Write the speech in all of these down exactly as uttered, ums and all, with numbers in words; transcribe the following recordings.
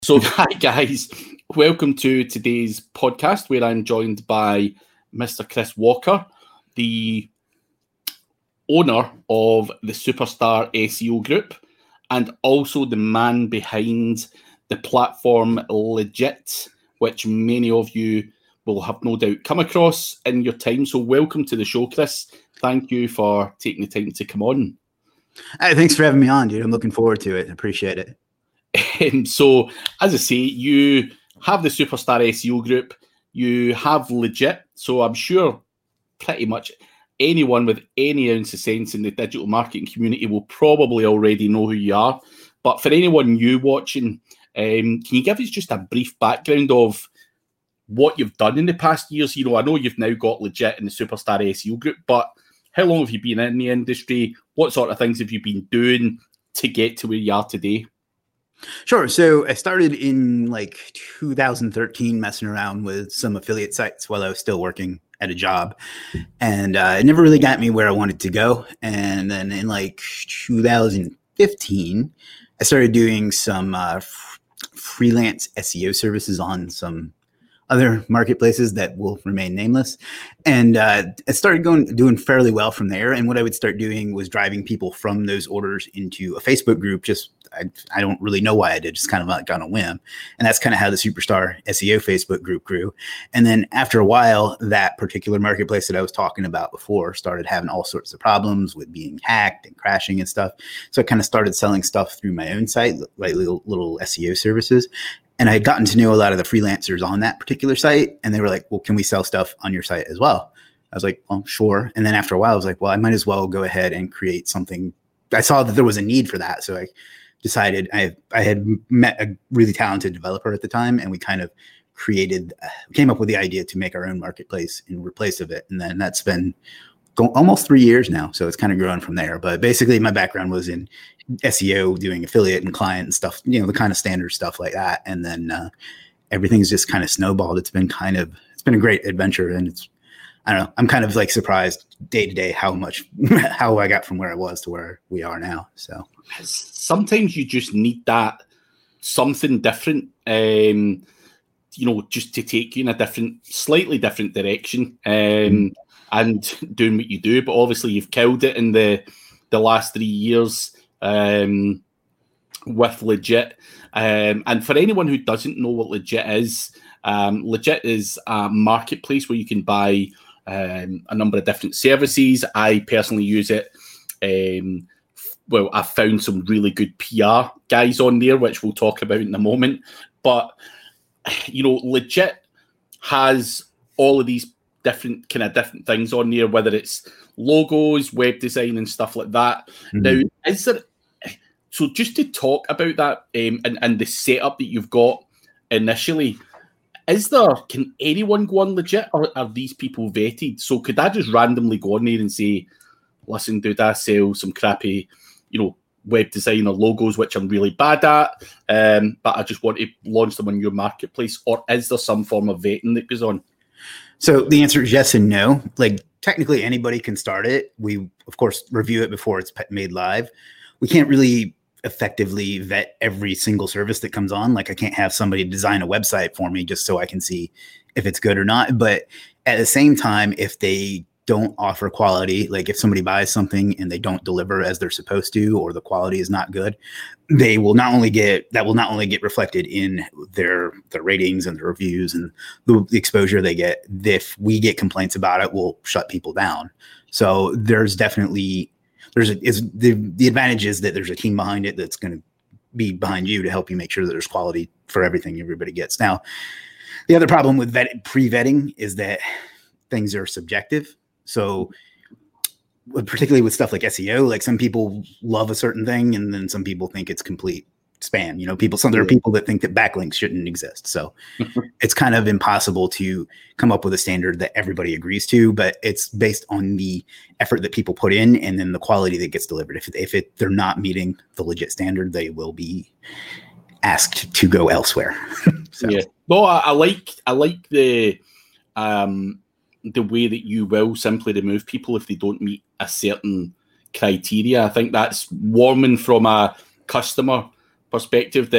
So, hi guys, welcome to today's podcast where I'm joined by Mister Chris Walker, the owner of the Superstar S E O Group and also the man behind the platform Legit, which many of you will have no doubt come across in your time. So welcome to the show, Chris. Thank you for taking the time to come on. Hey, thanks for having me on, dude. I'm looking forward to it. Appreciate it. And so, as I say, you have the Superstar S E O Group, you have Legit, so I'm sure pretty much anyone with any ounce of sense in the digital marketing community will probably already know who you are. But for anyone new watching, um, can you give us just a brief background of what you've done in the past years? You know, I know you've now got Legit in the Superstar S E O Group, but how long have you been in the industry? What sort of things have you been doing to get to where you are today? Sure. So I started in like two thousand thirteen messing around with some affiliate sites while I was still working at a job. And uh, it never really got me where I wanted to go. And then in like two thousand fifteen, I started doing some uh, f- freelance S E O services on some other marketplaces that will remain nameless. And uh, it started going doing fairly well from there. And what I would start doing was driving people from those orders into a Facebook group. Just I, I don't really know why I did, just kind of like on a whim. And that's kind of how the Superstar S E O Facebook group grew. And then after a while, that particular marketplace that I was talking about before started having all sorts of problems with being hacked and crashing and stuff. So I kind of started selling stuff through my own site, like little, little S E O services. And I had gotten to know a lot of the freelancers on that particular site. And they were like, well, can we sell stuff on your site as well? I was like, well, sure. And then after a while, I was like, well, I might as well go ahead and create something. I saw that there was a need for that. So I decided I I had met a really talented developer at the time. And we kind of created, uh, came up with the idea to make our own marketplace in replace of it. And then that's been go- almost three years now. So it's kind of grown from there. But basically my background was in S E O, doing affiliate and client and stuff, you know, the kind of standard stuff like that. And then uh, everything's just kind of snowballed. It's been kind of, it's been a great adventure. And it's, I don't know, I'm kind of like surprised day to day how much, how I got from where I was to where we are now. So sometimes you just need that something different, um, you know, just to take you in a different, slightly different direction um, mm-hmm. and doing what you do. But obviously you've killed it in the, the last three years. Um, with Legit. Um, and for anyone who doesn't know what Legit is, um, Legit is a marketplace where you can buy um, a number of different services. I personally use it. Um, well, I've found some really good P R guys on there, which we'll talk about in a moment. But, you know, Legit has all of these different kind of different things on there, whether it's logos, web design and stuff like that. Mm-hmm. Now, is there... So just to talk about that um, and, and the setup that you've got initially, is there, can anyone go on Legit or are these people vetted? So could I just randomly go on there and say, listen, dude, I sell some crappy, you know, web design or logos, which I'm really bad at, um, but I just want to launch them on your marketplace? Or is there some form of vetting that goes on? So the answer is yes and no. Like technically anybody can start it. We, of course, review it before it's made live. We can't really effectively vet every single service that comes on. Like I can't have somebody design a website for me just so I can see if it's good or not. But at the same time, if they don't offer quality, like if somebody buys something and they don't deliver as they're supposed to, or the quality is not good, they will not only get, that will not only get reflected in their, their ratings and the reviews and the, the exposure they get. If we get complaints about it, we'll shut people down. So there's definitely There's a, is the the advantage is that there's a team behind it that's going to be behind you to help you make sure that there's quality for everything everybody gets. Now, the other problem with vet, pre-vetting is that things are subjective. So particularly with stuff like S E O, like some people love a certain thing and then some people think it's complete spam. You know, people, some there are people that think that backlinks shouldn't exist. So it's kind of impossible to come up with a standard that everybody agrees to, but it's based on the effort that people put in and then the quality that gets delivered. If, if it, they're not meeting the Legit standard, they will be asked to go elsewhere. So. Yeah. Well, I, I like, I like the, um, the way that you will simply remove people if they don't meet a certain criteria. I think that's warming from a customer perspective, that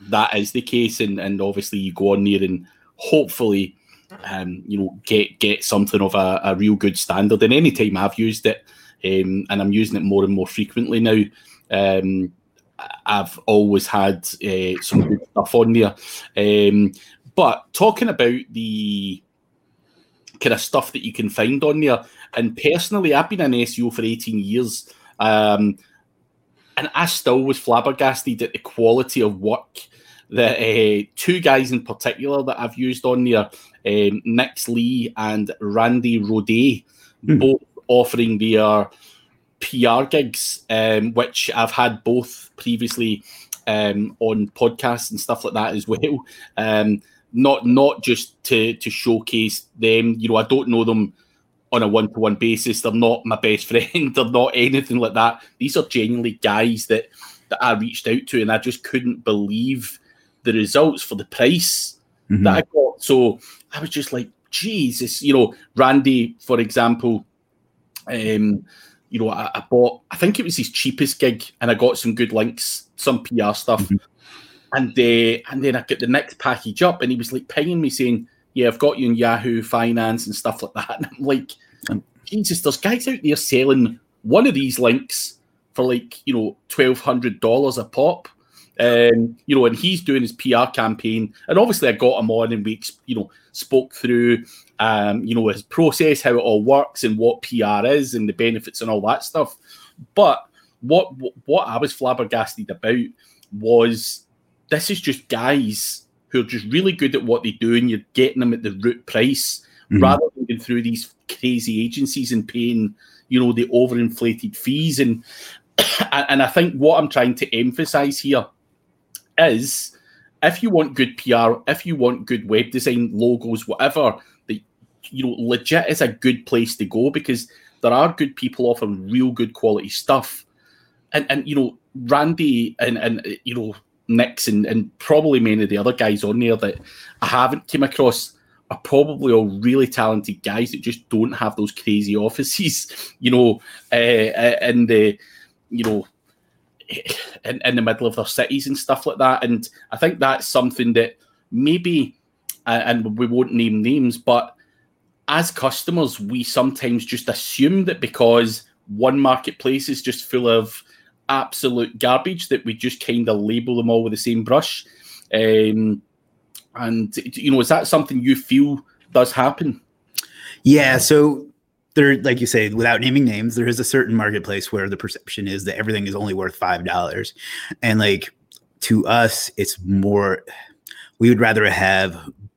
that is the case, and, and obviously you go on there and hopefully, um, you know, get get something of a, a real good standard. And any time I've used it, um, and I'm using it more and more frequently now, um, I've always had uh, some good stuff on there. Um, but talking about the kind of stuff that you can find on there, and personally, I've been an S E O for eighteen years, um, and I still was flabbergasted at the quality of work that uh, two guys in particular that I've used on there, um, Nix Lee and Randy Rodet, mm. both offering their P R gigs, um, which I've had both previously um, on podcasts and stuff like that as well. Um, not not just to to showcase them. You know, I don't know them on a one-to-one basis. They're not my best friend. They're not anything like that. These are genuinely guys that, that I reached out to, and I just couldn't believe the results for the price mm-hmm. that I got. So I was just like, Jesus, you know, Randy, for example, um, you know, I, I bought, I think it was his cheapest gig, and I got some good links, some P R stuff. Mm-hmm. And uh, and then I got the next package up, and he was like pinging me saying, yeah, I've got you in Yahoo Finance and stuff like that. And I'm like, Jesus, there's guys out there selling one of these links for like, you know, twelve hundred dollars a pop. Um, you know, and he's doing his P R campaign. And obviously I got him on and we, you know, spoke through, um, you know, his process, how it all works and what P R is and the benefits and all that stuff. But what what I was flabbergasted about was this is just guys who are just really good at what they do, and you're getting them at the root price mm-hmm. rather than going through these crazy agencies and paying, you know, the overinflated fees. And and I think what I'm trying to emphasize here is if you want good P R, if you want good web design, logos, whatever, that, you know, legit is a good place to go, because there are good people offering real good quality stuff. And, and you know, Randy and, and you know, Nix and, and probably many of the other guys on there that I haven't came across are probably all really talented guys that just don't have those crazy offices, you know, uh, in the, you know, in, in the middle of their cities and stuff like that. And I think that's something that maybe, uh, and we won't name names, but as customers, we sometimes just assume that because one marketplace is just full of absolute garbage, that we just kind of label them all with the same brush. Um, and, you know, is that something you feel does happen? Yeah. So there, like you say, without naming names, there is a certain marketplace where the perception is that everything is only worth five dollars. And like, to us, it's more, we would rather have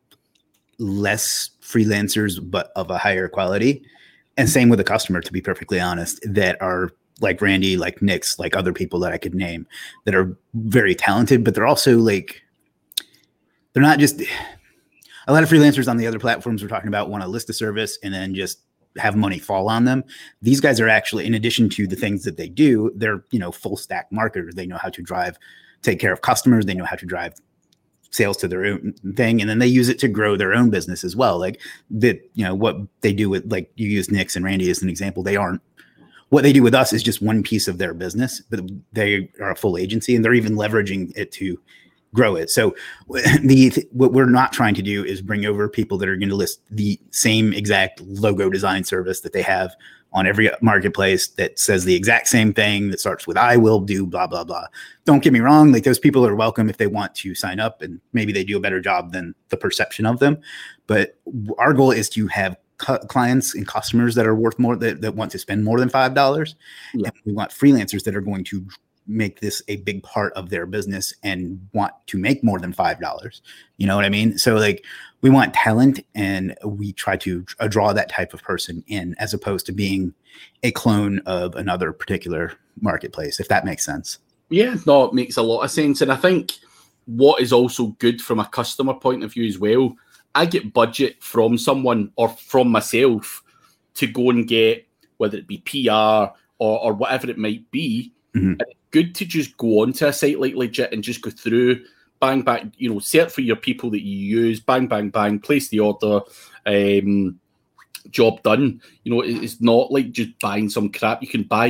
less freelancers, but of a higher quality. And same with the customer, to be perfectly honest, that are like Randy, like Nix, like other people that I could name that are very talented, but they're also like, they're not just, a lot of freelancers on the other platforms we're talking about want to list a service and then just have money fall on them. These guys are actually, in addition to the things that they do, they're, you know, full stack marketers. They know how to drive, take care of customers. They know how to drive sales to their own thing. And then they use it to grow their own business as well. Like that, you know, what they do with, like you use Nix and Randy as an example. They aren't, what they do with us is just one piece of their business, but they are a full agency and they're even leveraging it to grow it. So the what we're not trying to do is bring over people that are going to list the same exact logo design service that they have on every marketplace that says the exact same thing that starts with I will do blah, blah, blah. Don't get me wrong. Like those people are welcome if they want to sign up and maybe they do a better job than the perception of them. But our goal is to have clients and customers that are worth more, that, that want to spend more than five dollars. Yeah. And we want freelancers that are going to make this a big part of their business and want to make more than five dollars. You know what I mean? So like we want talent and we try to draw that type of person in as opposed to being a clone of another particular marketplace, if that makes sense. Yeah, no, it makes a lot of sense. And I think what is also good from a customer point of view as well, I get budget from someone or from myself to go and get, whether it be P R or, or whatever it might be. Mm-hmm. And it's good to just go onto a site like Legit and just go through, bang, bang, you know, search for your people that you use, bang, bang, bang, place the order, um, job done. You know, it's not like just buying some crap. You can buy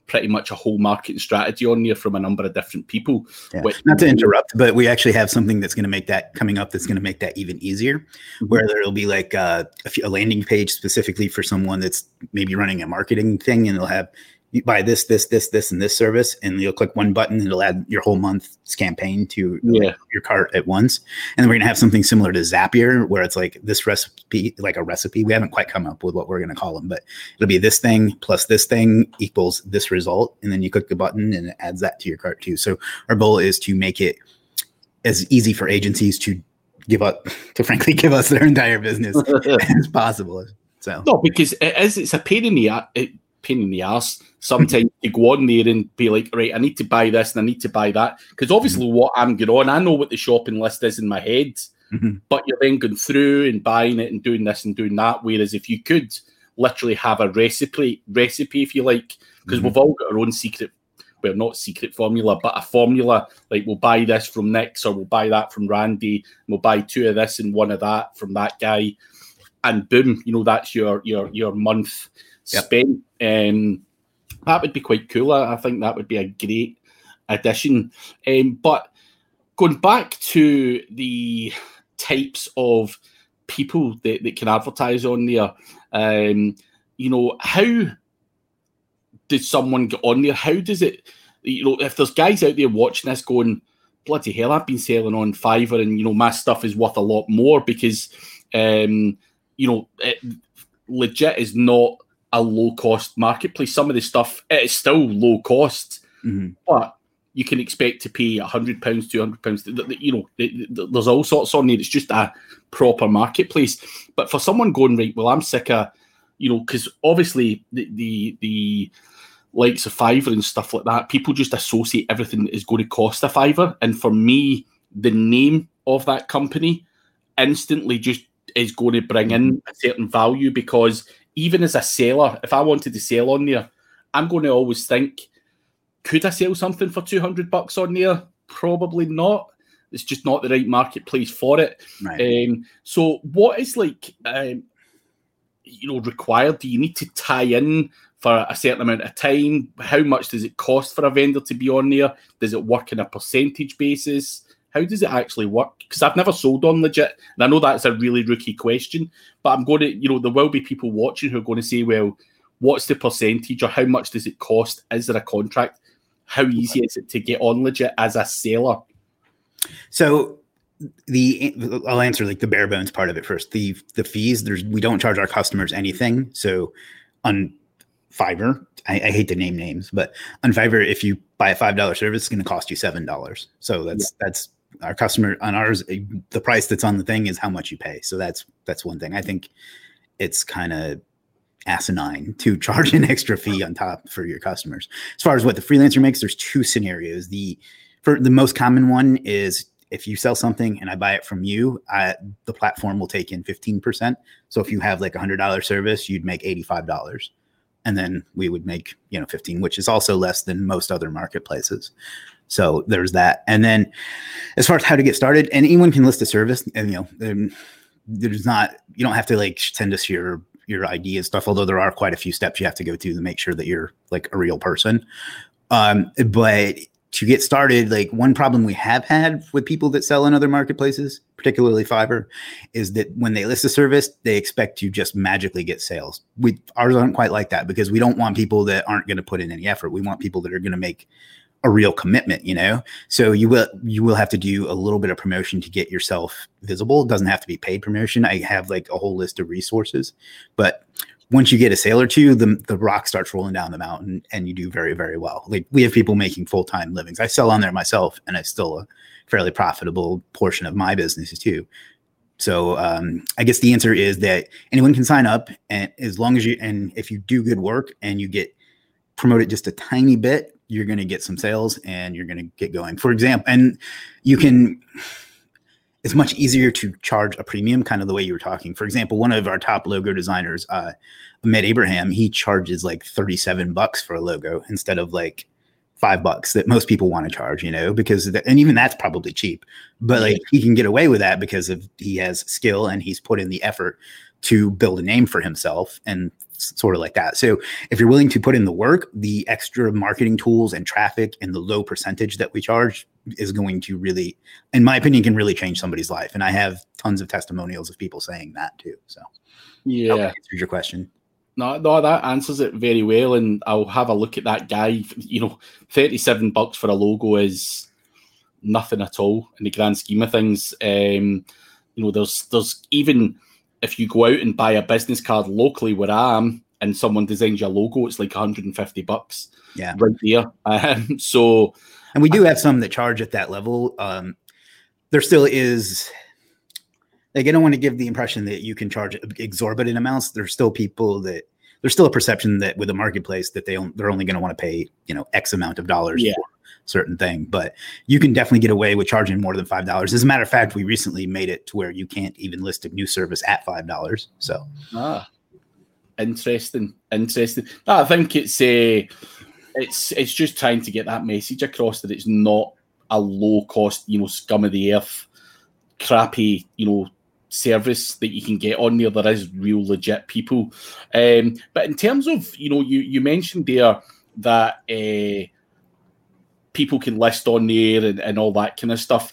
pretty much a whole marketing strategy on there from a number of different people. Yeah. Which, Not to interrupt, but we actually have something that's going to make that coming up that's going to make that even easier, mm-hmm. where there'll be like uh, a, few, a landing page specifically for someone that's maybe running a marketing thing, and it'll have you buy this, this, this, this, and this service, and you'll click one button and it'll add your whole month's campaign to yeah. like, your cart at once. And then we're going to have something similar to Zapier, where it's like this recipe, like a recipe. We haven't quite come up with what we're going to call them, but it'll be this thing plus this thing equals this result. And then you click the button and it adds that to your cart too. So our goal is to make it as easy for agencies to give up, to frankly give us their entire business as possible. So no, because it is, it's a pain in the it, pain in the ass sometimes you go on there and be like, right, I need to buy this and I need to buy that, because obviously mm-hmm. what I'm going on, I know what the shopping list is in my head, mm-hmm. but you're then going through and buying it and doing this and doing that, whereas if you could literally have a recipe recipe if you like, because mm-hmm. we've all got our own secret, well, not secret formula, but a formula, like we'll buy this from Nick's or we'll buy that from Randy, and we'll buy two of this and one of that from that guy, and boom, you know, that's your your your month Yep. spent. Um, that would be quite cool. I, I think that would be a great addition. Um, but going back to the types of people that, that can advertise on there, um, you know, how does someone get on there? How does it, you know, if there's guys out there watching this going, bloody hell, I've been selling on Fiverr and, you know, my stuff is worth a lot more because, um, you know, it, legit is not a low-cost marketplace. Some of the stuff, it's still low cost, mm-hmm. but you can expect to pay one hundred pounds, two hundred pounds. You know, there's all sorts on there. It's just a proper marketplace. But for someone going, right, well, I'm sick of, you know, because obviously the, the the likes of Fiverr and stuff like that, people just associate everything that is going to cost a Fiverr. And for me, the name of that company instantly just is going to bring in a certain value, because even as a seller, if I wanted to sell on there, I'm going to always think, could I sell something for two hundred bucks on there? Probably not. It's just not the right marketplace for it. Right. Um, so what is like, um, you know, required? Do you need to tie in for a certain amount of time? How much does it cost for a vendor to be on there? Does it work on a percentage basis? How does it actually work? Because I've never sold on Legit, and I know that's a really rookie question, but I'm going to, you know, there will be people watching who are going to say, well, what's the percentage, or how much does it cost? Is there a contract? How easy is it to get on Legit as a seller? So the I'll answer like the bare bones part of it first. The the fees, there's we don't charge our customers anything. So on Fiverr, I, I hate to name names, but on Fiverr, if you buy a five dollar service, it's going to cost you seven dollars. So that's yeah. that's our customer on ours. The price that's on the thing is how much you pay. So that's that's one thing. I think it's kind of asinine to charge an extra fee on top for your customers. As far as what the freelancer makes, there's two scenarios. The for the most common one is if you sell something and I buy it from you, I, the platform will take in fifteen percent. So if you have like a hundred dollar service, you'd make eighty-five dollars. And then we would make, you know, fifteen, which is also less than most other marketplaces. So there's that. And then as far as how to get started, and anyone can list a service, and, you know, there's not, you don't have to like send us your, your I D and stuff, although there are quite a few steps you have to go to to make sure that you're like a real person. Um, but to get started, like one problem we have had with people that sell in other marketplaces, particularly Fiverr, is that when they list a service, they expect to just magically get sales. We ours aren't quite like that, because we don't want people that aren't going to put in any effort. We want people that are going to make a real commitment, you know? So you will, you will have to do a little bit of promotion to get yourself visible. It doesn't have to be paid promotion. I have like a whole list of resources, but once you get a sale or two, the, the rock starts rolling down the mountain and you do very, very well. Like we have people making full-time livings. I sell on there myself, and it's still a fairly profitable portion of my business too. So um, I guess the answer is that anyone can sign up, and as long as you, and if you do good work and you get promoted just a tiny bit, you're going to get some sales and you're going to get going. For example, and you can, it's much easier to charge a premium, kind of the way you were talking. For example, one of our top logo designers, uh, Ahmed Abraham, he charges like thirty-seven bucks for a logo instead of like five bucks that most people want to charge, you know, because, the, and even that's probably cheap, but like he can get away with that because of he has skill and he's put in the effort to build a name for himself. And sort of like that. So if you're willing to put in the work, the extra marketing tools and traffic and the low percentage that we charge is going to really, in my opinion, can really change somebody's life. And I have tons of testimonials of people saying that too. So yeah, that answers your question. No, no, that answers it very well. And I'll have a look at that guy. You know, thirty-seven bucks for a logo is nothing at all in the grand scheme of things. Um, you know, there's there's even if you go out and buy a business card locally where I am and someone designs your logo, it's like one hundred fifty bucks. Yeah. Right there. Um, so, and we do have some that charge at that level. Um, there still is, like, I don't want to give the impression that you can charge exorbitant amounts. There's still people that, there's still a perception that with a marketplace that they, they're only going to want to pay, you know, X amount of dollars yeah. for a certain thing. But you can definitely get away with charging more than five dollars. As a matter of fact, we recently made it to where you can't even list a new service at five dollars. So. Ah, interesting. Interesting. No, I think it's a, It's it's just trying to get that message across that it's not a low cost, you know, scum of the earth, crappy, you know, service that you can get on there. There is real legit people. Um, but in terms of, you know, you you mentioned there that uh, people can list on there and, and all that kind of stuff.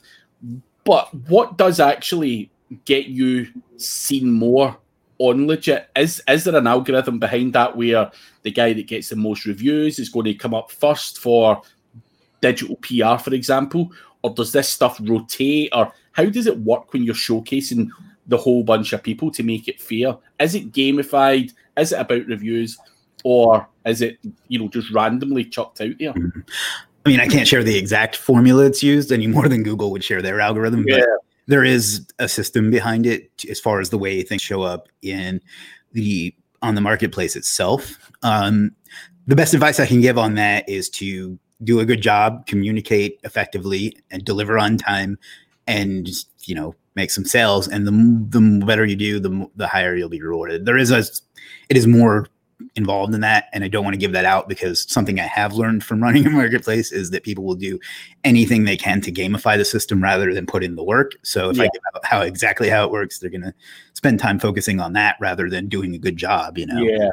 But what does actually get you seen more on Legit? Is is there an algorithm behind that where the guy that gets the most reviews is going to come up first for digital P R, for example? Or does this stuff rotate? Or how does it work when you're showcasing the whole bunch of people to make it fair? Is it gamified? Is it about reviews? Or is it, you know, just randomly chucked out there? Mm-hmm. I mean, I can't share the exact formula it's used any more than Google would share their algorithm. Yeah. But there is a system behind it as far as the way things show up in the on the marketplace itself. Um, the best advice I can give on that is to do a good job, communicate effectively, and deliver on time, and you know, make some sales. And the the better you do, the the higher you'll be rewarded. There is a, it is more involved in that, and I don't want to give that out because something I have learned from running a marketplace is that people will do anything they can to gamify the system rather than put in the work. So if yeah. I give out how exactly how it works, they're going to spend time focusing on that rather than doing a good job, you know? Yeah.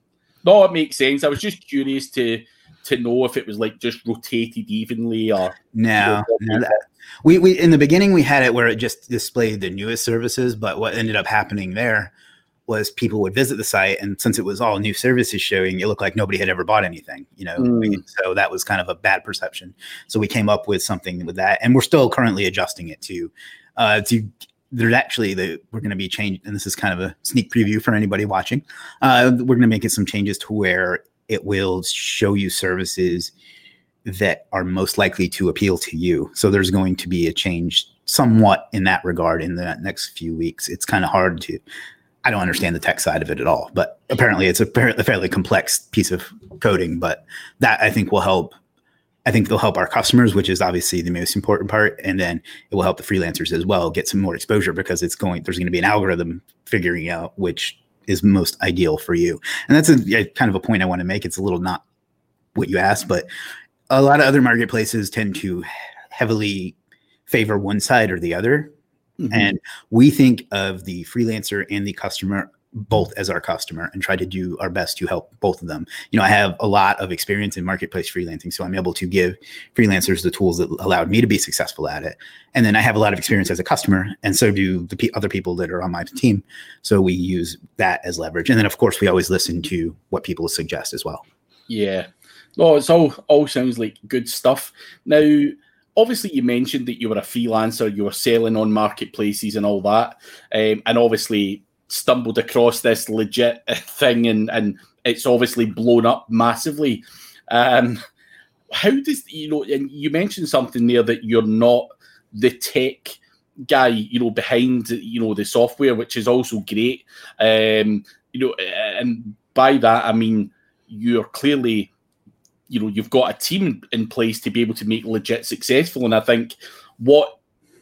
No, it makes sense. I was just curious to to know if it was like just rotated evenly or no, no that, we, we, in the beginning we had it where it just displayed the newest services, but what ended up happening there was people would visit the site, and since it was all new services showing, it looked like nobody had ever bought anything, you know. Mm. So that was kind of a bad perception. So we came up with something with that, and we're still currently adjusting it to, uh, to. There's actually the we're going to be changed, and this is kind of a sneak preview for anybody watching. Uh, we're going to make it some changes to where it will show you services that are most likely to appeal to you. So there's going to be a change somewhat in that regard in the next few weeks. It's kind of hard to. I don't understand the tech side of it at all, but apparently it's a fairly complex piece of coding, but that I think will help. I think they'll help our customers, which is obviously the most important part. And then it will help the freelancers as well get some more exposure because it's going, there's going to be an algorithm figuring out which is most ideal for you. And that's a, a kind of a point I want to make. It's a little not what you asked, but a lot of other marketplaces tend to heavily favor one side or the other. Mm-hmm. And we think of the freelancer and the customer both as our customer and try to do our best to help both of them. You know, I have a lot of experience in marketplace freelancing, so I'm able to give freelancers the tools that allowed me to be successful at it. And then I have a lot of experience as a customer, and so do the p- other people that are on my team. So we use that as leverage. And then, of course, we always listen to what people suggest as well. Yeah. No, it's all all sounds like good stuff. Now, obviously, you mentioned that you were a freelancer, you were selling on marketplaces and all that, um, and obviously stumbled across this Legit thing, and, and it's obviously blown up massively. Um, how does, you know, and you mentioned something there that you're not the tech guy, you know, behind, you know, the software, which is also great. Um, you know, and by that, I mean, you're clearly, you know, you've got a team in place to be able to make Legit successful. And I think what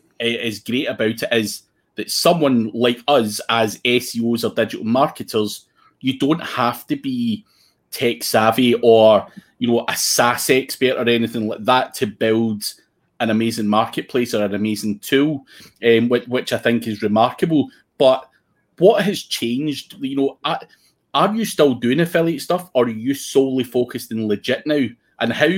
is great about it is that someone like us as S E Os or digital marketers, you don't have to be tech savvy or, you know, a SaaS expert or anything like that to build an amazing marketplace or an amazing tool, um, which, which I think is remarkable. But what has changed? You know, I, are you still doing affiliate stuff, or are you solely focused in Legit now? And how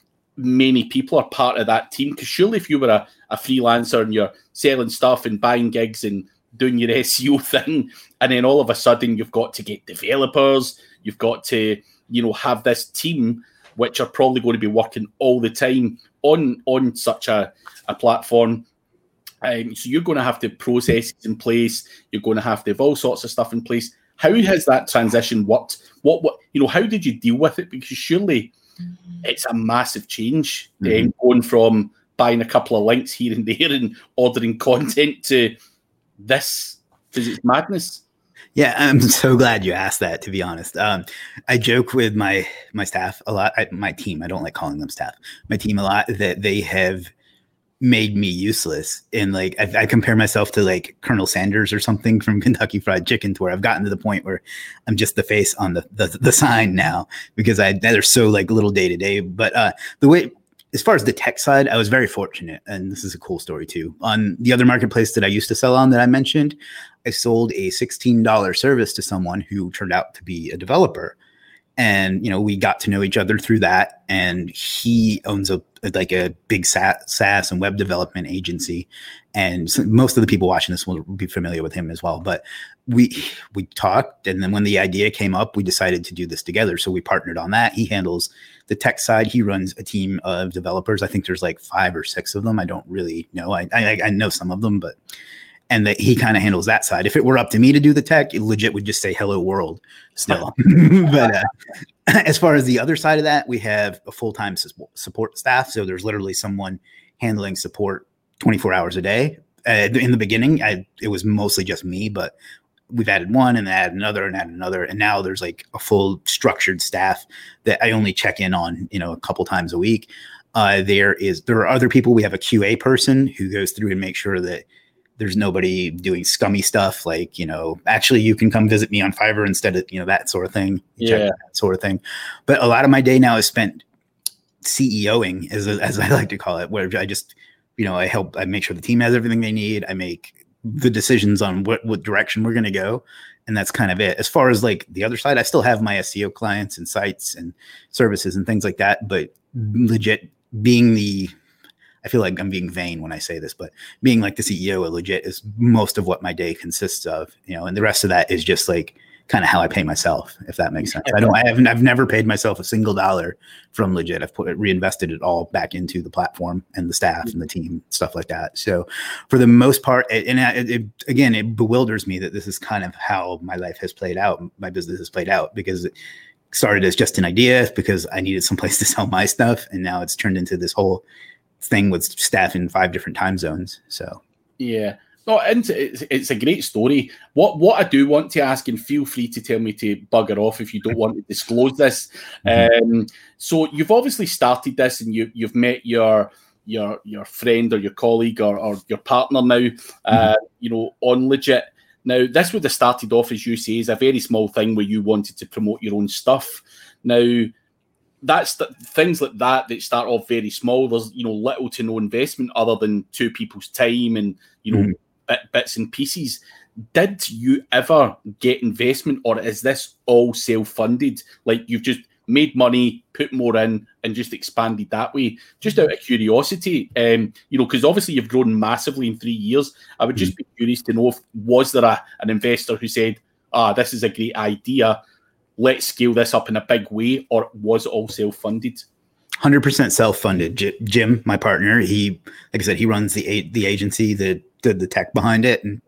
many people are part of that team? Because surely if you were a, a freelancer and you're selling stuff and buying gigs and doing your S E O thing, and then all of a sudden you've got to get developers, you've got to, you know, have this team which are probably going to be working all the time on on such a, a platform. Um, so you're going to have to processes in place. You're going to have to have all sorts of stuff in place. How has that transition worked? What, what you know, how did you deal with it? Because surely it's a massive change, mm-hmm. um, going from buying a couple of links here and there and ordering content to this, because it's madness. Yeah, I'm so glad you asked that, to be honest. Um, I joke with my my staff a lot, I, my team, I don't like calling them staff, my team a lot, that they have made me useless. And like, I, I compare myself to like Colonel Sanders or something from Kentucky Fried Chicken, to where I've gotten to the point where I'm just the face on the the, the sign now, because I they're so like little day to day. But uh, the way, as far as the tech side, I was very fortunate, and this is a cool story too. On the other marketplace that I used to sell on that I mentioned, I sold a sixteen dollars service to someone who turned out to be a developer. And, you know, we got to know each other through that. And he owns a like a big SaaS and web development agency. And so most of the people watching this will be familiar with him as well. But we we talked, and then when the idea came up, we decided to do this together. So we partnered on that. He handles the tech side. He runs a team of developers. I think there's like five or six of them. I don't really know. I I, I know some of them, but and that he kind of handles that side. If it were up to me to do the tech, it legit would just say hello world still. But uh, as far as the other side of that, we have a full-time su- support staff. So there's literally someone handling support twenty-four hours a day. Uh, in the beginning, I, it was mostly just me, but we've added one and added another and added another. And now there's like a full structured staff that I only check in on, you know, a couple times a week. Uh, there is, there are other people. We have a Q A person who goes through and makes sure that there's nobody doing scummy stuff, like, you know, actually you can come visit me on Fiverr instead of, you know, that sort of thing. Yeah. That sort of thing. But a lot of my day now is spent CEOing, as, as I like to call it, where I just, you know, I help, I make sure the team has everything they need. I make the decisions on what, what direction we're going to go. And that's kind of it. As far as like the other side, I still have my S E O clients and sites and services and things like that. But legit being the, I feel like I'm being vain when I say this, but being like the C E O of Legit is most of what my day consists of, you know, and the rest of that is just like kind of how I pay myself, if that makes sense. I don't, I haven't, I've never paid myself a single dollar from Legit. I've put it, reinvested it all back into the platform and the staff and the team, stuff like that. So for the most part, and it, it, again, it bewilders me that this is kind of how my life has played out. My business has played out, because it started as just an idea because I needed someplace to sell my stuff. And now it's turned into this whole thing with staff in five different time zones. So yeah, no, and it's, it's a great story. What what I do want to ask, and feel free to tell me to bugger off if you don't want to disclose this. Mm-hmm. Um, so you've obviously started this, and you you've met your your your friend or your colleague or, or your partner now. Mm-hmm. Uh, you know, on Legit. Now this would have started off, as you say, as a very small thing where you wanted to promote your own stuff. Now, that's the, things like that that start off very small. There's, you know, little to no investment other than two people's time and, you know, mm-hmm. bit, bits and pieces. Did you ever get investment, or is this all self-funded? Like you've just made money, put more in, and just expanded that way? Just out of curiosity, um, you know, because obviously you've grown massively in three years. I would just mm-hmm. be curious to know if was there a, an investor who said, "Ah, this is a great idea, let's scale this up in a big way," or was it all self-funded? one hundred percent self-funded. J- Jim, my partner, he, like I said, he runs the a- the agency that did the tech behind it, and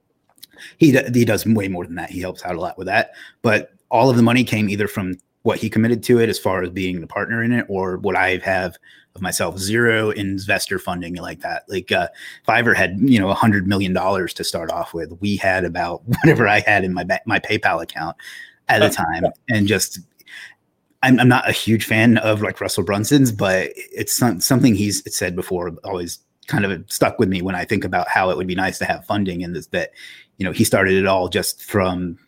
he d- he does way more than that. He helps out a lot with that, but all of the money came either from what he committed to it as far as being the partner in it, or what I have of myself. Zero investor funding like that. Like uh, Fiverr had, you know, a hundred million dollars to start off with. We had about whatever I had in my ba- my PayPal account at the time. And just, I'm, I'm not a huge fan of like Russell Brunson's, but it's some, something he's said before always kind of stuck with me when I think about how it would be nice to have funding. And this, that, you know, he started it all just from,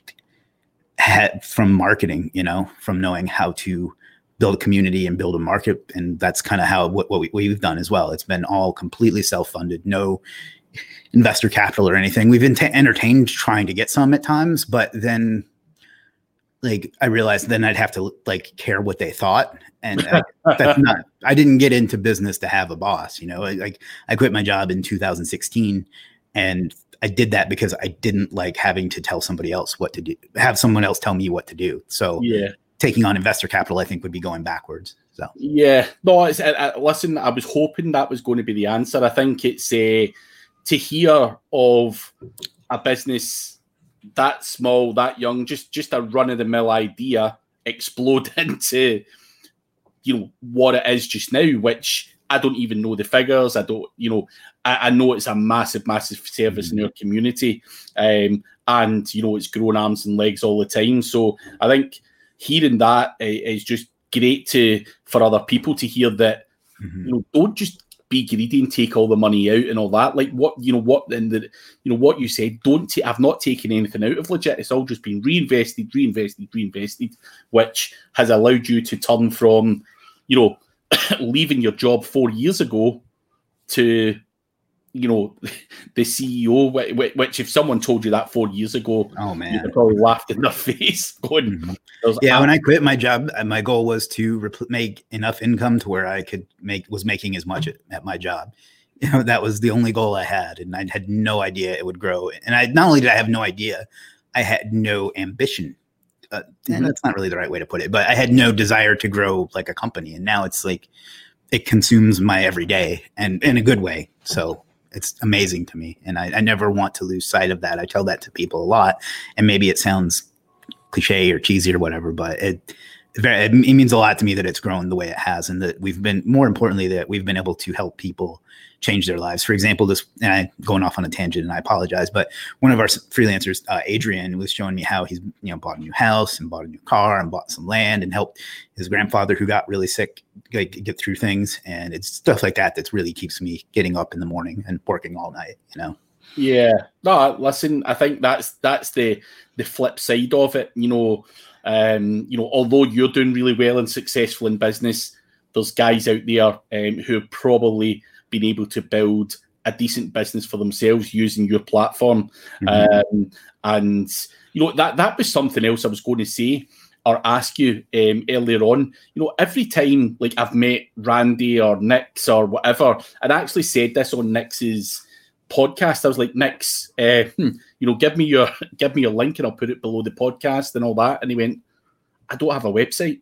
had, from marketing, you know, from knowing how to build a community and build a market. And that's kind of how, what, what we, we've done as well. It's been all completely self-funded, no investor capital or anything. We've been t- entertained trying to get some at times, but then like I realized then I'd have to like care what they thought. And I, that's not, I didn't get into business to have a boss, you know, like I quit my job in two thousand sixteen, and I did that because I didn't like having to tell somebody else what to do, have someone else tell me what to do. So yeah, taking on investor capital, I think would be going backwards. So yeah, no, it's, uh, uh, listen, I was hoping that was going to be the answer. I think it's uh, to hear of a business that small, that young, just just a run of the mill idea explode into, you know, what it is just now, which I don't even know the figures. I don't, you know, I, I know it's a massive, massive service mm-hmm. in our community, um, and you know it's grown arms and legs all the time. So I think hearing that uh, is just great to for other people to hear that. Mm-hmm. You know, don't just be greedy and take all the money out and all that. Like what you know, what and the you know what you said. Don't take. I've not taken anything out of Legit. It's all just been reinvested, reinvested, reinvested, which has allowed you to turn from, you know, leaving your job four years ago to, you know, the C E O, which if someone told you that four years ago, oh man, you'd probably laughed in their face. Going, mm-hmm. Yeah, when I quit my job, my goal was to rep- make enough income to where I could make was making as much at, at my job. You know, that was the only goal I had, and I had no idea it would grow. And I not only did I have no idea, I had no ambition. Uh, and mm-hmm. that's not really the right way to put it, but I had no desire to grow like a company. And now it's like it consumes my everyday, and in a good way. So it's amazing to me. And I, I never want to lose sight of that. I tell that to people a lot, and maybe it sounds cliche or cheesy or whatever, but it, it, it means a lot to me that it's grown the way it has. And that we've been, more importantly, that we've been able to help people change their lives. For example, this, and I'm going off on a tangent and I apologize, but one of our freelancers, uh, Adrian, was showing me how he's, you know, bought a new house and bought a new car and bought some land and helped his grandfather who got really sick like, get through things. And it's stuff like that that's really keeps me getting up in the morning and working all night, you know? Yeah, no, listen, I think that's, that's the, the flip side of it. You know, um, you know, although you're doing really well and successful in business, there's guys out there um, who have probably been able to build a decent business for themselves using your platform. Mm-hmm. Um, and, you know, that, that was something else I was going to say or ask you um, earlier on. You know, every time, like, I've met Randy or Nix or whatever, and I actually said this on Nix's podcast. I was like, Nix, uh, hmm, you know, give me your give me your link and I'll put it below the podcast and all that. And he went, I don't have a website.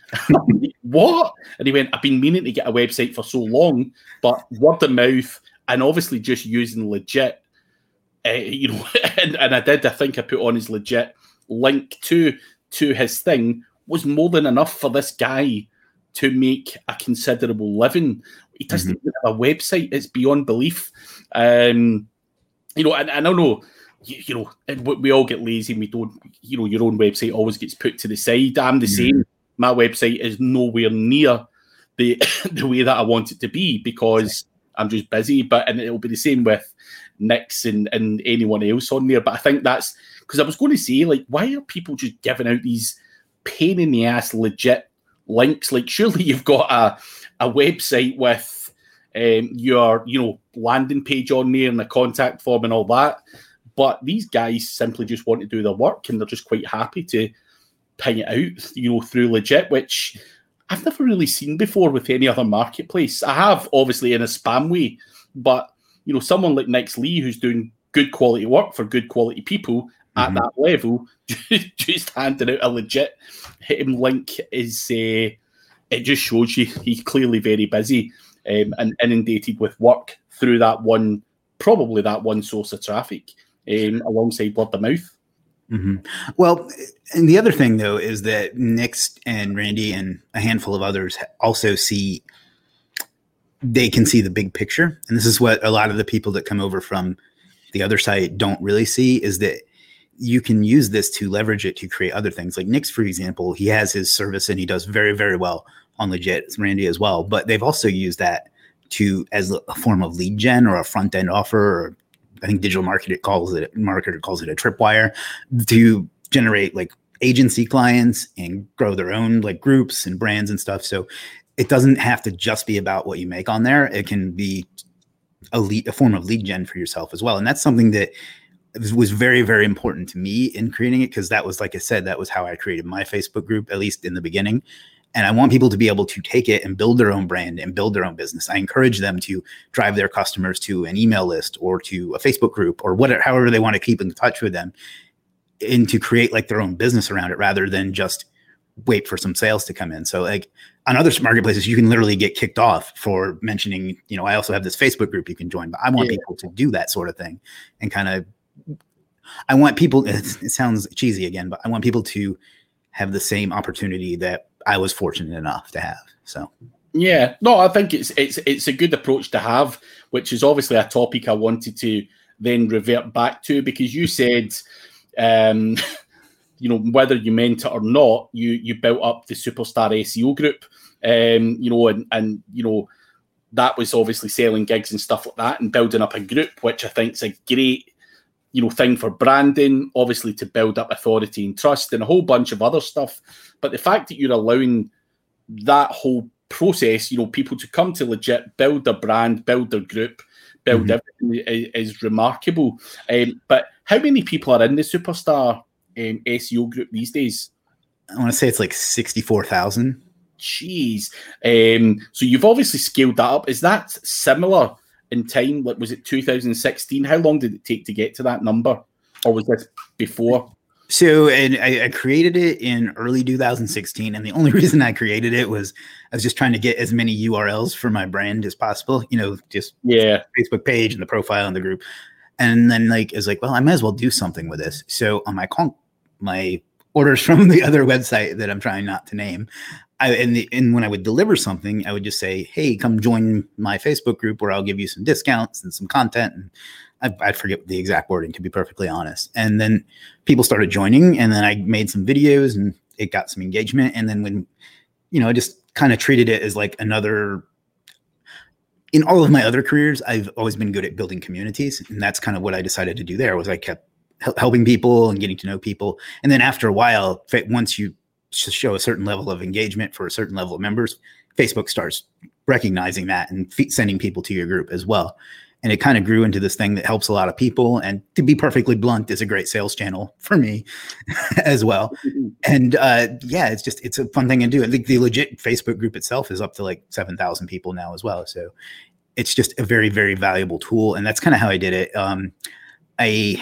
What? And he went, I've been meaning to get a website for so long, but word of mouth and obviously just using Legit, uh, you know, and, and I did, I think I put on his Legit link to to his thing was more than enough for this guy to make a considerable living. He doesn't mm-hmm. have a website. It's beyond belief. Um, you know, and, and I don't know, you, you know, we all get lazy and we don't, you know, your own website always gets put to the side. I'm the mm-hmm. same. My website is nowhere near the the way that I want it to be because I'm just busy. But and it'll be the same with Nix and, and anyone else on there. But I think that's because I was going to say, like, why are people just giving out these pain in the ass legit links? Like, surely you've got a a website with um, your, you know, landing page on there and a contact form and all that. But these guys simply just want to do their work and they're just quite happy to ping it out, you know, through Legit, which I've never really seen before with any other marketplace. I have, obviously, in a spam way, but, you know, someone like Nix Lee who's doing good quality work for good quality people mm-hmm. at that level, just handing out a Legit hit him link is, uh, it just shows you he's clearly very busy um, and inundated with work through that one, probably that one source of traffic um, alongside word of mouth. Mm-hmm. Well, and the other thing, though, is that Nix and Randy and a handful of others also see, they can see the big picture. And this is what a lot of the people that come over from the other site don't really see, is that you can use this to leverage it to create other things. Like Nix, for example, he has his service and he does very, very well on Legit. It's Randy as well. But they've also used that to as a form of lead gen or a front end offer, or I think digital marketer calls it marketer calls it a tripwire, to generate like agency clients and grow their own like groups and brands and stuff. So it doesn't have to just be about what you make on there. It can be a lead, a form of lead gen for yourself as well. And that's something that was, was very, very important to me in creating it, because that was, like I said, that was how I created my Facebook group, at least in the beginning. And I want people to be able to take it and build their own brand and build their own business. I encourage them to drive their customers to an email list or to a Facebook group or whatever, however they want to keep in touch with them, and to create like their own business around it rather than just wait for some sales to come in. So like on other marketplaces, you can literally get kicked off for mentioning, you know, I also have this Facebook group you can join, but I want yeah. people to do that sort of thing and kind of, I want people, it, it sounds cheesy again, but I want people to have the same opportunity that I was fortunate enough to have. So, yeah, no, I think it's it's it's a good approach to have, which is obviously a topic I wanted to then revert back to, because you said, um, you know, whether you meant it or not, you you built up the Superstar S E O group, um, you know, and and you know that was obviously selling gigs and stuff like that, and building up a group, which I think is a great, you know, thing for branding, obviously to build up authority and trust and a whole bunch of other stuff. But the fact that you're allowing that whole process, you know, people to come to legit build their brand, build their group, build mm-hmm. everything is, is remarkable. Um, but how many people are in the Superstar um, S E O group these days? I want to say it's like sixty-four thousand. Jeez. Um, so you've obviously scaled that up. Is that similar in time? Like, was it two thousand sixteen? How long did it take to get to that number? Or was this before? So, and I, I created it in early two thousand sixteen. And the only reason I created it was I was just trying to get as many U R Ls for my brand as possible, you know, just yeah, Facebook page and the profile and the group. And then like, I was like, well, I might as well do something with this. So on my con- my orders from the other website that I'm trying not to name, I, and, the, and when I would deliver something, I would just say, hey, come join my Facebook group where I'll give you some discounts and some content. And I, I forget the exact wording, to be perfectly honest. And then people started joining, and then I made some videos and it got some engagement. And then when, you know, I just kind of treated it as like another, in all of my other careers, I've always been good at building communities. And that's kind of what I decided to do there, was I kept helping people and getting to know people. And then after a while, once you show a certain level of engagement for a certain level of members, Facebook starts recognizing that and sending people to your group as well. And it kind of grew into this thing that helps a lot of people. And to be perfectly blunt, is a great sales channel for me as well. And uh, yeah, it's just, it's a fun thing to do. I think the legit Facebook group itself is up to like seven thousand people now as well. So it's just a very, very valuable tool. And that's kind of how I did it. Um, I,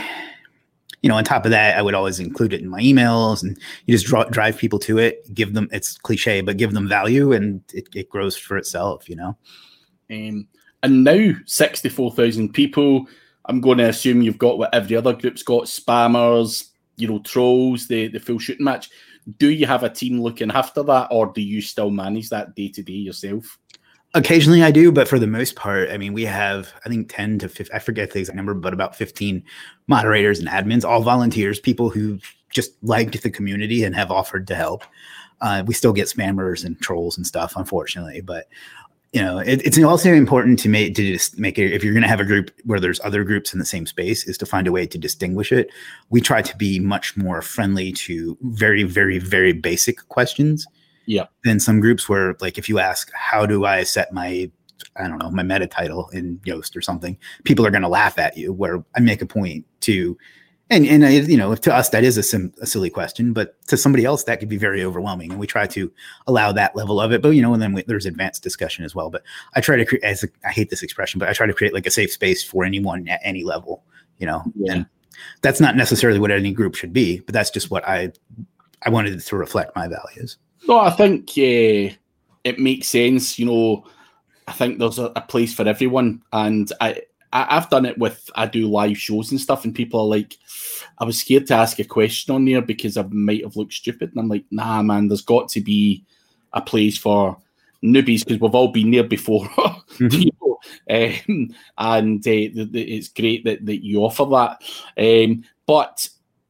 you know, on top of that, I would always include it in my emails, and you just draw, drive people to it, give them, it's cliche, but give them value, and it, it grows for itself, you know? Um, and now sixty-four thousand people, I'm going to assume you've got what every other group's got, spammers, you know, trolls, the, the full shooting match. Do you have a team looking after that, or do you still manage that day to day yourself? Occasionally I do, but for the most part, I mean, we have, I think ten to fifteen, I forget the exact number, but about fifteen moderators and admins, all volunteers, people who just liked the community and have offered to help. Uh, we still get spammers and trolls and stuff, unfortunately, but you know, it, it's also important to make, to just make it, if you're going to have a group where there's other groups in the same space, is to find a way to distinguish it. We try to be much more friendly to very, very, very basic questions. Yeah. Than some groups where, like, if you ask, how do I set my, I don't know, my meta title in Yoast or something, people are going to laugh at you, where I make a point to, and, and I, you know, to us, that is a, sim, a silly question, but to somebody else, that could be very overwhelming. And we try to allow that level of it, but, you know, and then we, there's advanced discussion as well. But I try to create, as a, I hate this expression, but I try to create like a safe space for anyone at any level, you know, yeah. And that's not necessarily what any group should be, but that's just what I, I wanted to reflect my values. No, I think uh, it makes sense. You know, I think there's a, a place for everyone. And I, I, I've done it with, I do live shows and stuff, and people are like, I was scared to ask a question on there because I might have looked stupid. And I'm like, nah, man, there's got to be a place for newbies, because we've all been there before. Mm-hmm. You know? um, and uh, the, the, it's great that, that you offer that. Um, but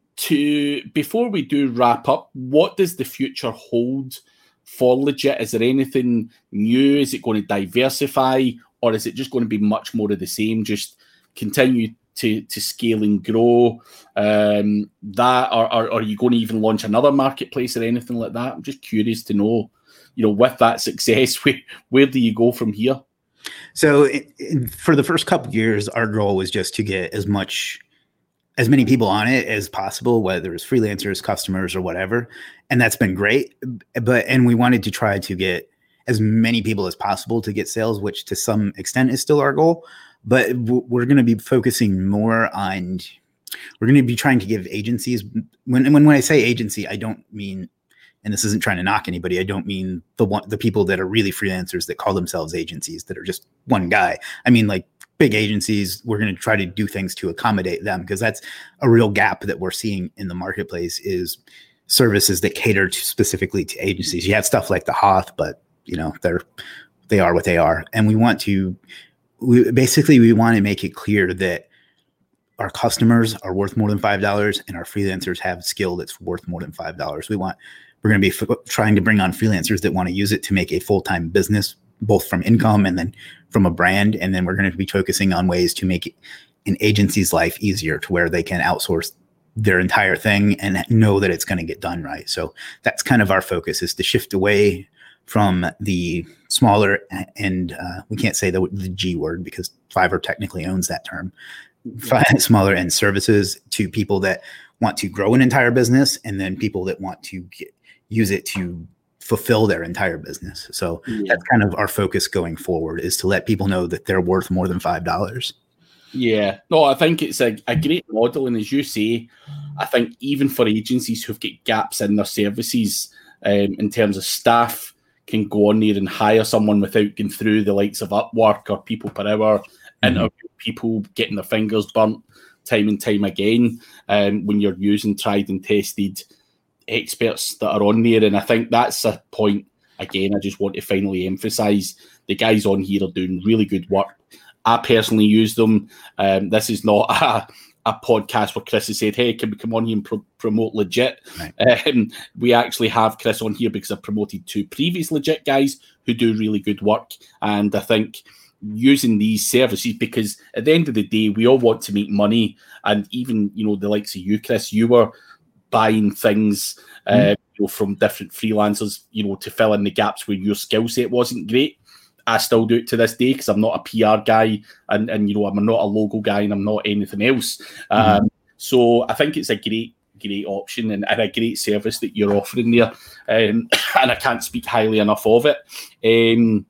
To before we do wrap up, what does the future hold for Legit? Is there anything new? Is it going to diversify, or is it just going to be much more of the same? Just continue to to scale and grow. Um, that, or, or, or are you going to even launch another marketplace or anything like that? I'm just curious to know. You know, with that success, where where do you go from here? So, it, it, for the first couple of years, our goal was just to get as much as many people on it as possible, whether it's freelancers, customers, or whatever. And that's been great. But, and we wanted to try to get as many people as possible to get sales, which to some extent is still our goal. But we're going to be focusing more on, we're going to be trying to give agencies, when, when, when I say agency, I don't mean, and this isn't trying to knock anybody, I don't mean the one, the people that are really freelancers that call themselves agencies that are just one guy. I mean, like big agencies, we're going to try to do things to accommodate them, because that's a real gap that we're seeing in the marketplace, is services that cater to specifically to agencies. You have stuff like the Hoth, but you know, they're, they are what they are. And we want to, we basically, we want to make it clear that our customers are worth more than five dollars and our freelancers have skill that's worth more than five dollars. We want, we're going to be f- trying to bring on freelancers that want to use it to make a full-time business, both from income and then from a brand. And then we're going to be focusing on ways to make an agency's life easier, to where they can outsource their entire thing and know that it's going to get done right. So that's kind of our focus, is to shift away from the smaller, and uh, we can't say the, the G word because Fiverr technically owns that term, smaller end services, to people that want to grow an entire business, and then people that want to get, use it to fulfill their entire business. So yeah. That's kind of our focus going forward, is to let people know that they're worth more than five dollars. Yeah, no, I think it's a, a great model. And as you say, I think even for agencies who've got gaps in their services, um, in terms of staff, can go on there and hire someone without going through the likes of Upwork or People Per Hour, mm-hmm. interview people, getting their fingers burnt time and time again, um, when you're using tried and tested experts that are on there. And I think that's a point, again, I just want to finally emphasise, the guys on here are doing really good work. I personally use them. Um, this is not a, a podcast where Chris has said, hey, can we come on here and pro- promote Legit? Right. Um, we actually have Chris on here because I've promoted two previous Legit guys who do really good work. And I think using these services, because at the end of the day, we all want to make money. And even, you know, the likes of you, Chris, you were buying things uh, mm. you know, from different freelancers, you know, to fill in the gaps where your skill set wasn't great. I still do it to this day because I'm not a P R guy, and, and you know, I'm not a logo guy, and I'm not anything else. Mm-hmm. Um, so I think it's a great, great option and, and a great service that you're offering there. Um, and I can't speak highly enough of it. Um,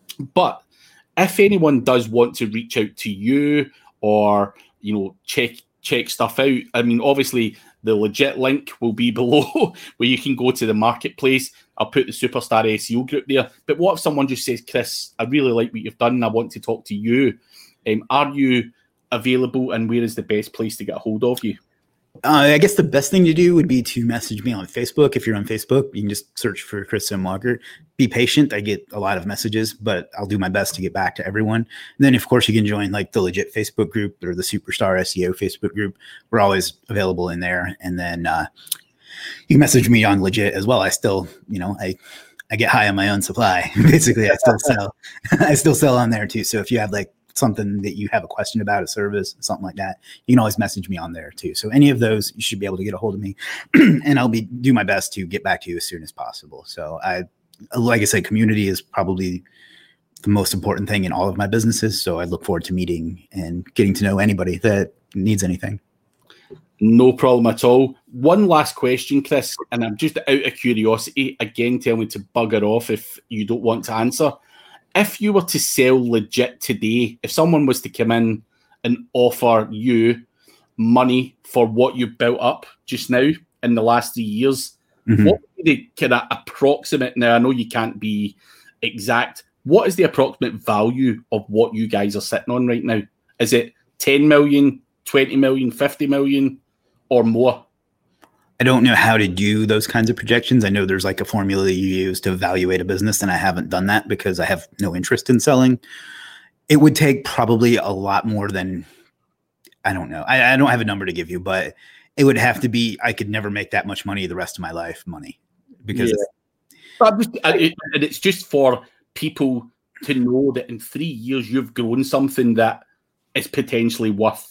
but if anyone does want to reach out to you, or, you know, check check stuff out, I mean, obviously the Legit link will be below where you can go to the marketplace. I'll put the Superstar S E O group there. But what if someone just says, Chris, I really like what you've done and I want to talk to you? Um, are you available, and where is the best place to get a hold of you? Uh, I guess the best thing to do would be to message me on Facebook. If you're on Facebook, you can just search for Chris M. Walker. Be patient. I get a lot of messages, but I'll do my best to get back to everyone. And then, of course, you can join like the Legit Facebook group or the Superstar S E O Facebook group. We're always available in there. And then uh, you can message me on Legit as well. I still, you know, I I get high on my own supply. Basically, I still sell. I still sell on there too. So if you have like something that you have a question about, a service, something like that, you can always message me on there too. So any of those, you should be able to get a hold of me, and I'll be do my best to get back to you as soon as possible. So I, like I said, community is probably the most important thing in all of my businesses. So I look forward to meeting and getting to know anybody that needs anything. No problem at all. One last question, Chris, and I'm just out of curiosity. Again, tell me to bugger off if you don't want to answer. If you were to sell Legit today, if someone was to come in and offer you money for what you built up just now in the last three years, mm-hmm. what would be the kind of approximate, now I know you can't be exact, what is the approximate value of what you guys are sitting on right now? Is it ten million, twenty million, fifty million or more? I don't know how to do those kinds of projections. I know there's like a formula you use to evaluate a business, and I haven't done that because I have no interest in selling. It would take probably a lot more than, I don't know. I, I don't have a number to give you, but it would have to be, I could never make that much money the rest of my life money because yeah. it's, it, and it's just for people to know that in three years you've grown something that is potentially worth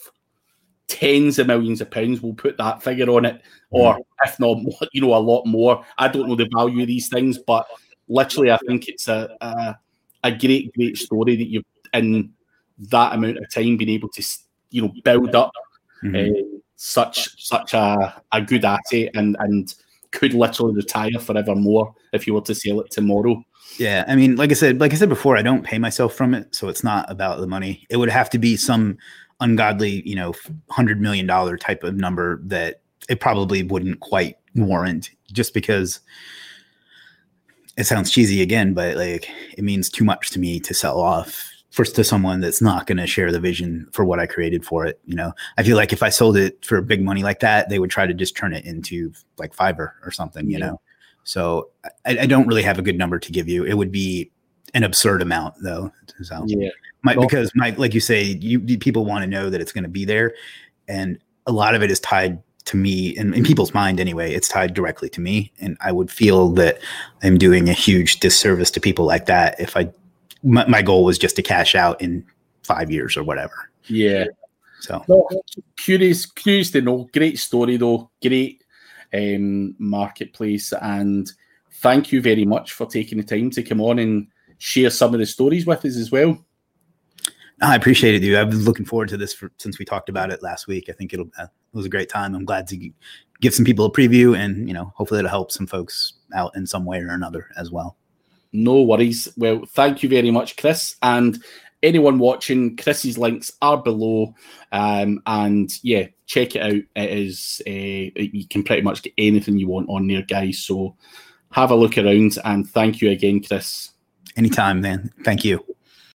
tens of millions of pounds. We'll put that figure on it, or mm. if not, you know, a lot more. I don't know the value of these things, but literally, I think it's a a, a great, great story that you've in that amount of time been able to, you know, build up mm-hmm. uh, such such a, a good asset and and could literally retire forevermore if you were to sell it tomorrow. Yeah, I mean, like I said, like I said before, I don't pay myself from it, so it's not about the money. It would have to be some ungodly, you know, hundred million dollar type of number that it probably wouldn't quite warrant, just because it sounds cheesy again, but like it means too much to me to sell off first to someone that's not going to share the vision for what I created for it. You know, I feel like if I sold it for big money like that, they would try to just turn it into like Fiverr or something, you yeah. know? So I, I don't really have a good number to give you. It would be an absurd amount though. So yeah. my, because my, like you say, you people want to know that it's going to be there. And a lot of it is tied to me, and in people's mind anyway, it's tied directly to me. And I would feel that I'm doing a huge disservice to people like that if I, my, my goal was just to cash out in five years or whatever. Yeah. So well, curious, curious to know. Great story though. Great um, marketplace. And thank you very much for taking the time to come on and share some of the stories with us as well. I appreciate it, dude. I've been looking forward to this for, since we talked about it last week. I think it'll, uh, it was a great time. I'm glad to give some people a preview, and, you know, hopefully it'll help some folks out in some way or another as well. No worries. Well, thank you very much, Chris. And anyone watching, Chris's links are below. Um, and yeah, check it out. It is, uh, you can pretty much get anything you want on there, guys. So have a look around, and thank you again, Chris. Anytime, man. Thank you.